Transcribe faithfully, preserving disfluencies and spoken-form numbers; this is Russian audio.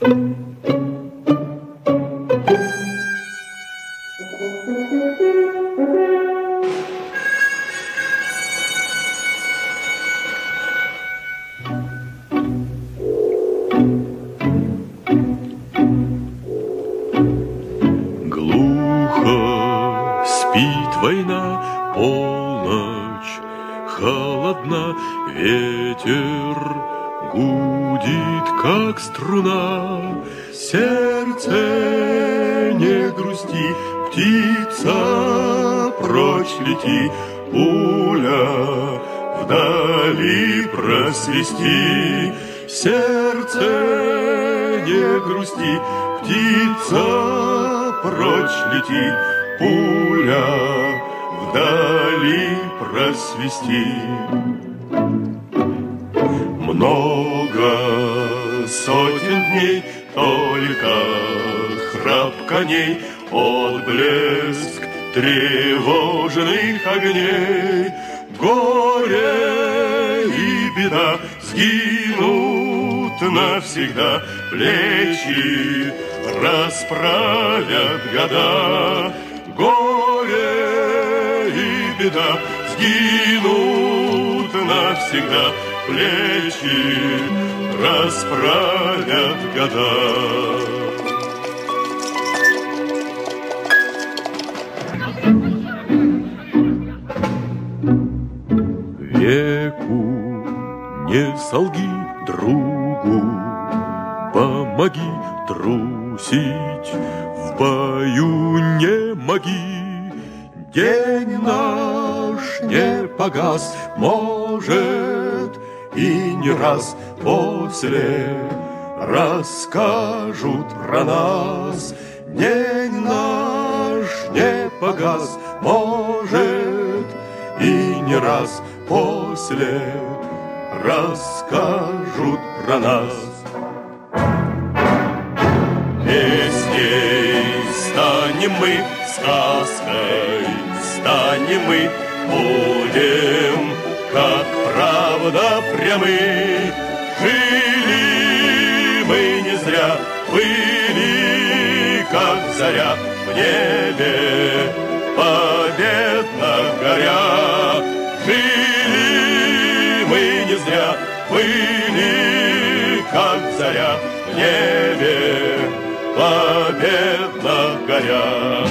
Война, полночь, холодна, ветер гудит, как струна. Сердце, не грусти, птица, прочь лети, пуля вдали просвисти. Сердце, не грусти, птица, прочь лети, пуля вдали просвисти. Много сотен дней только храп коней, отблеск тревожных огней. Горе и беда сгинут навсегда, плечи расправят года. Горе и беда сгинут навсегда, плечи расправят года. Веку не солги другу, помоги трусить, в бою не моги. День наш не погас, может, и не раз после расскажут про нас. День наш не погас, может, и не раз после расскажут про нас. Песней станем мы, сказкой станем мы, будем, как правда, прямы. Жили мы не зря, были, как заря, в небе победно горя. Жили мы не зря, были, как заря, в небе победно горя.